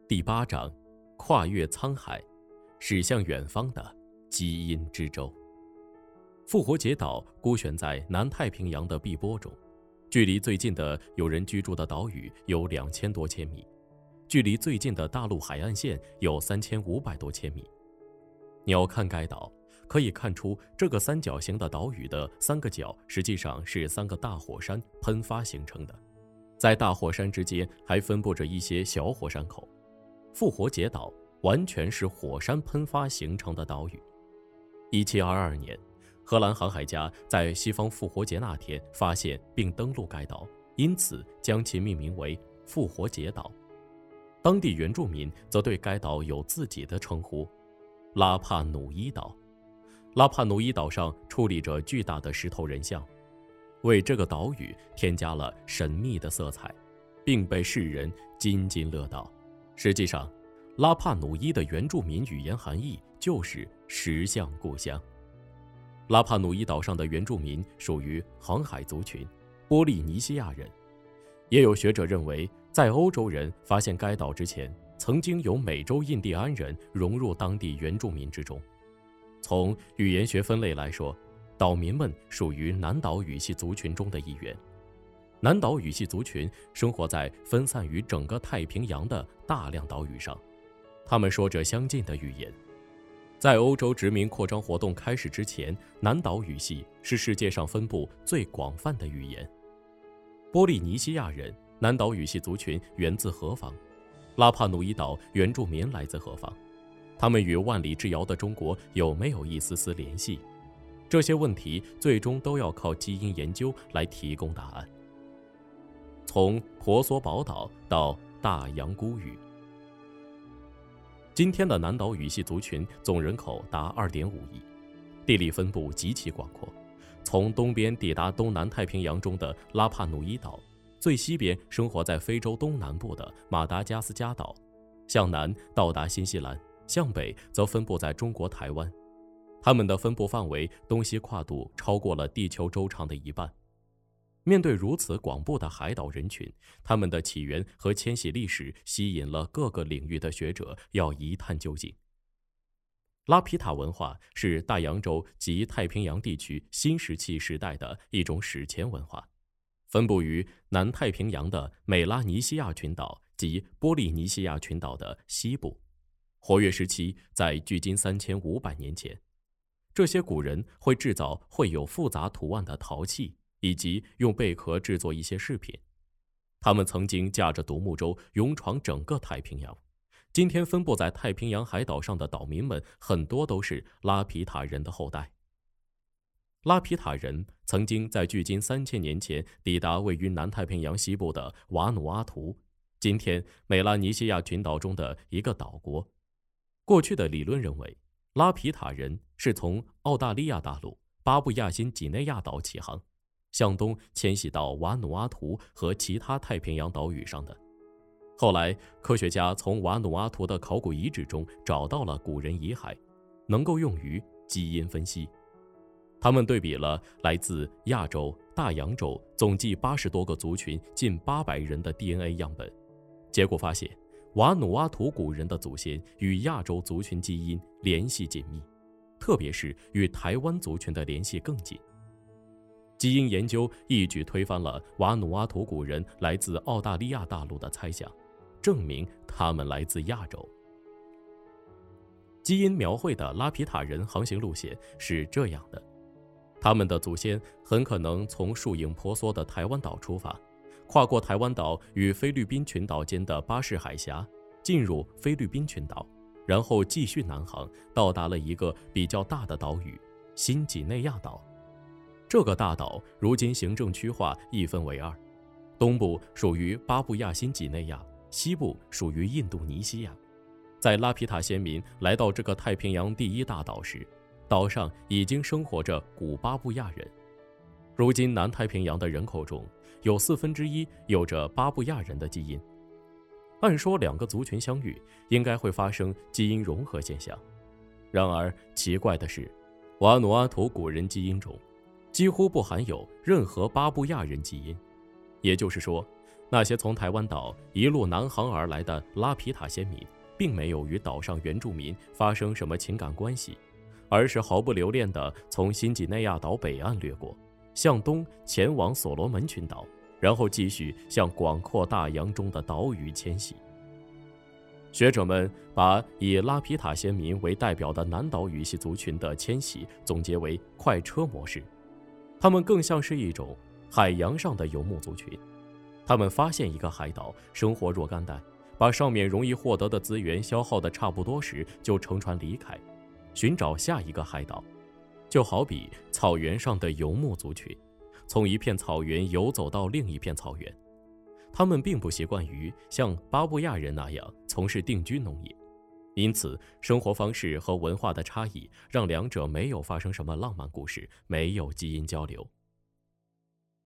第8章，跨越沧海，驶向远方的基因之舟。复活节岛孤悬在南太平洋的碧波中，距离最近的有人居住的岛屿有2000多千米，距离最近的大陆海岸线有3500多千米。鸟瞰该岛，可以看出这个三角形的岛屿的3个角实际上是3个大火山喷发形成的，在大火山之间还分布着一些小火山口。复活节岛完全是火山喷发形成的岛屿。1722年，荷兰航海家在西方复活节那天发现并登陆该岛，因此将其命名为复活节岛。当地原住民则对该岛有自己的称呼，拉帕努伊岛。拉帕努伊岛上矗立着巨大的石头人像，为这个岛屿添加了神秘的色彩，并被世人津津乐道。实际上，拉帕努伊的原住民语言含义就是石像故乡。拉帕努伊岛上的原住民属于航海族群，波利尼西亚人。也有学者认为，在欧洲人发现该岛之前，曾经有美洲印第安人融入当地原住民之中。从语言学分类来说，岛民们属于南岛语系族群中的一员。南岛语系族群生活在分散于整个太平洋的大量岛屿上，他们说着相近的语言。在欧洲殖民扩张活动开始之前，南岛语系是世界上分布最广泛的语言。波利尼西亚人南岛语系族群源自何方？拉帕努伊岛原住民来自何方？他们与万里之遥的中国有没有一丝丝联系？这些问题最终都要靠基因研究来提供答案。从婆娑宝岛到大洋孤屿，今天的南岛语系族群总人口达2.5亿，地理分布极其广阔。从东边抵达东南太平洋中的拉帕努伊岛，最西边生活在非洲东南部的马达加斯加岛，向南到达新西兰，向北则分布在中国台湾。它们的分布范围东西跨度超过了地球周长的一半。面对如此广布的海岛人群，它们的起源和迁徙历史吸引了各个领域的学者要一探究竟。拉皮塔文化是大洋洲及太平洋地区新石器时代的一种史前文化，分布于南太平洋的美拉尼西亚群岛及波利尼西亚群岛的西部，活跃时期在距今3500年前。这些古人会制造绘有复杂图案的陶器，以及用贝壳制作一些饰品。他们曾经驾着独木舟勇闯整个太平洋。今天分布在太平洋海岛上的岛民们很多都是拉皮塔人的后代。拉皮塔人曾经在距今3000年前抵达位于南太平洋西部的瓦努阿图，今天美拉尼西亚群岛中的一个岛国。过去的理论认为，拉皮塔人是从澳大利亚大陆巴布亚新几内亚岛起航，向东迁徙到瓦努阿图和其他太平洋岛屿上的。后来，科学家从瓦努阿图的考古遗址中找到了古人遗骸，能够用于基因分析。他们对比了来自亚洲、大洋洲总计80多个族群近800人的 DNA 样本，结果发现瓦努阿图古人的祖先与亚洲族群基因联系紧密，特别是与台湾族群的联系更紧。基因研究一举推翻了瓦努阿图古人来自澳大利亚大陆的猜想，证明他们来自亚洲。基因描绘的拉皮塔人航行路线是这样的：他们的祖先很可能从树影婆娑的台湾岛出发，跨过台湾岛与菲律宾群岛间的巴士海峡，进入菲律宾群岛，然后继续南航，到达了一个比较大的岛屿——新几内亚岛。这个大岛如今行政区划一分为2，东部属于巴布亚新几内亚，西部属于印度尼西亚。在拉皮塔先民来到这个太平洋第1大岛时，岛上已经生活着古巴布亚人。如今南太平洋的人口中有1/4有着巴布亚人的基因。按说2个族群相遇应该会发生基因融合现象，然而奇怪的是，瓦努阿图古人基因中几乎不含有任何巴布亚人基因。也就是说， 那些从台湾岛一路南航而来的拉皮塔先民，并没有与岛上原住民发生什么情感关系，而是毫不留恋地从新几内亚岛北岸掠过，向东前往所罗门群岛，然后继续向广阔大洋中的岛屿迁徙。学者们把以拉皮塔先民为代表的南岛语系族群的迁徙总结为快车模式，他们更像是一种海洋上的游牧族群。他们发现一个海岛，生活若干代，把上面容易获得的资源消耗得差不多时，就乘船离开，寻找下一个海岛。就好比草原上的游牧族群，从一片草原游走到另一片草原。他们并不习惯于像巴布亚人那样从事定居农业，因此生活方式和文化的差异让两者没有发生什么浪漫故事，没有基因交流。